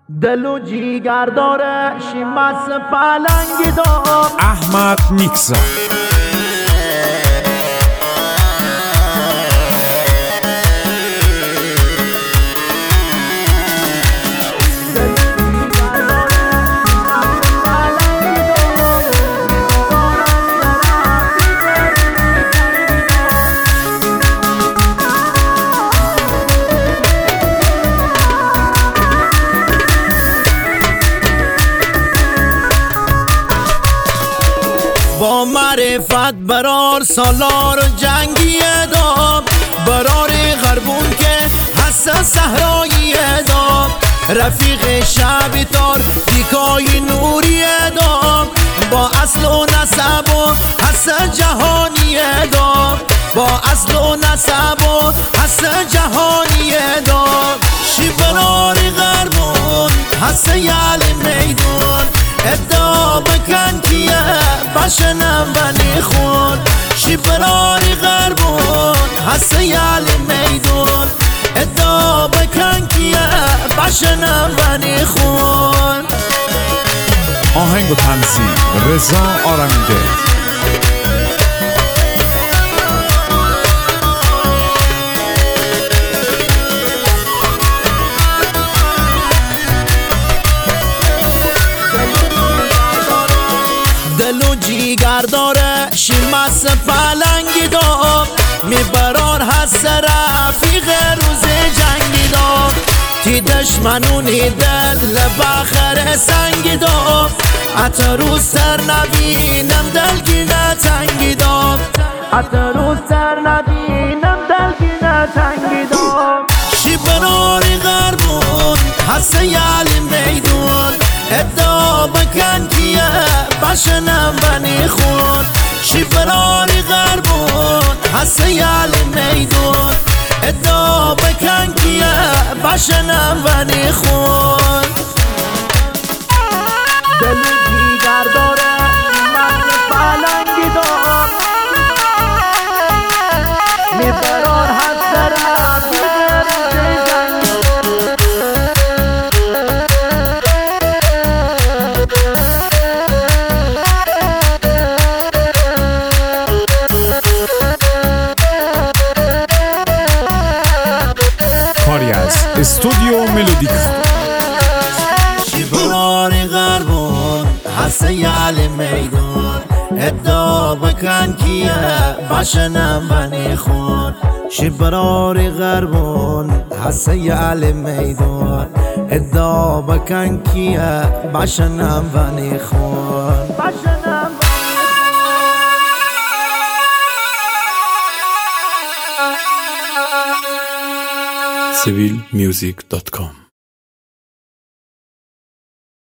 دل و جیگر داره شیمس پلنگی دار احمد نیکسا با معرفت برار سالار جنگی دام برار غربون که حس صحرایی دام رفیق شب تار دیکای نوری دام با اصل و نسب و حس جهانی دام با اصل و نسب و حس جهانی دام شی برار غربون حس یال میدون ادعا بکن کیه بشنم بنی خون شی براری غربون حس یال میدون ادعا بکن کیه بشنم بنی خون. آهنگ و تنظیم رضا آرمیده. دل و جیگر داره شیمس پلنگی دار میبرار حس رفیق روز جنگی دار تی دشمنونی دل لبخر سنگی دار حتی روز سر نبینم دلگینه تنگی دار حتی روز سر نبینم دلگینه تنگی دار شی براری غربون حس یالی میدون ادعا بکن کیه بشنم بنی خون شی براری غربون حس یالی میدون ادعا بکن کیه بشنم بنی خون. دل دیگر داره من پلنگی دار میبرار حس رفیق کاری از استودیو ملودیکا. شی براری غربون حس یال میدون ادعا بکن کیه بشنم بنی خون شی براری غربون حس یال میدون ادعا بکن کیه بشنم بنی خون. civilmusic.com